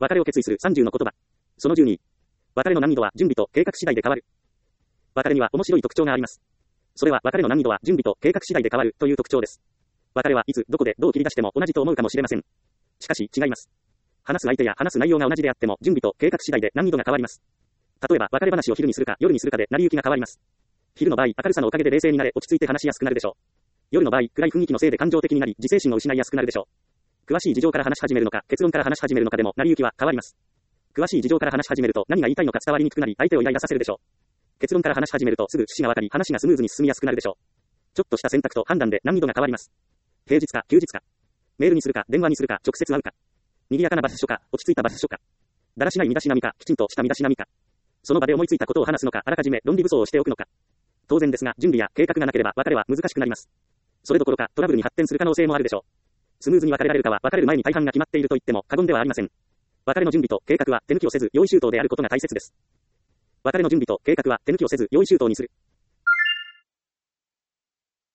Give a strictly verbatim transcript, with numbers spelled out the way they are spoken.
別れを決意するさんじゅうの言葉。そのじゅうに。別れの難易度は準備と計画次第で変わる。別れには面白い特徴があります。それは別れの難易度は準備と計画次第で変わるという特徴です。別れはいつどこでどう切り出しても同じと思うかもしれません。しかし違います。話す相手や話す内容が同じであっても準備と計画次第で難易度が変わります。例えば別れ話を昼にするか夜にするかで成り行きが変わります。昼の場合明るさのおかげで冷静になれ落ち着いて話しやすくなるでしょう。夜の場合暗い雰囲気のせいで感情的になり自制心を失いやすくなるでしょう。詳しい事情から話し始めるのか結論から話し始めるのかでも成り行きは変わります。詳しい事情から話し始めると何が言いたいのか伝わりにくくなり相手をイライラさせるでしょう。結論から話し始めるとすぐ趣旨がわかり話がスムーズに進みやすくなるでしょう。ちょっとした選択と判断で難易度が変わります。平日か休日か。メールにするか電話にするか直接会うか。賑やかな場所か落ち着いた場所か。だらしない身だしなみかきちんとした身だしなみか。その場で思いついたことを話すのかあらかじめ論理武装をしておくのか。当然ですが準備や計画がなければ別れは難しくなります。それどころかトラブルに発展する可能性もあるでしょう。スムーズに別れられるかは別れる前に大半が決まっていると言っても過言ではありません。別れの準備と計画は手抜きをせず用意周到であることが大切です。別れの準備と計画は手抜きをせず用意周到にする。